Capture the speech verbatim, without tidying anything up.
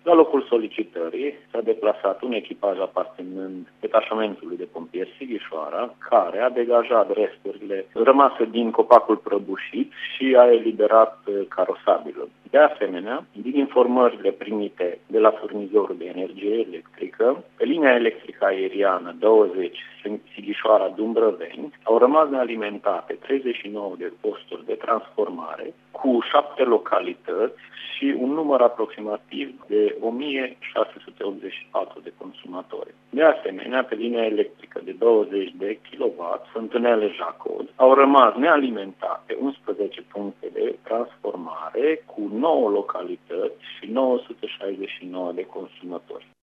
La locul solicitării s-a deplasat un echipaj aparținând detașamentului de pompieri Sighișoara, care a degajat resturile rămase din copacul prăbușit și a eliberat carosabilul. De asemenea, din informările primite de la furnizorul de energie electrică, pe linia electrică aeriană douăzeci Sighișoara-Dumbrăveni au rămas nealimentate treizeci și nouă de posturi de transformare cu șapte localități și un număr aproximativ de o mie șase sute optzeci și patru de consumatori. De asemenea, pe linia electrică de douăzeci de kilowatt, Fântânele Jacod, au rămas nealimentate unsprezece puncte de transformare cu nouă localități și nouă sute șaizeci și nouă de consumatori.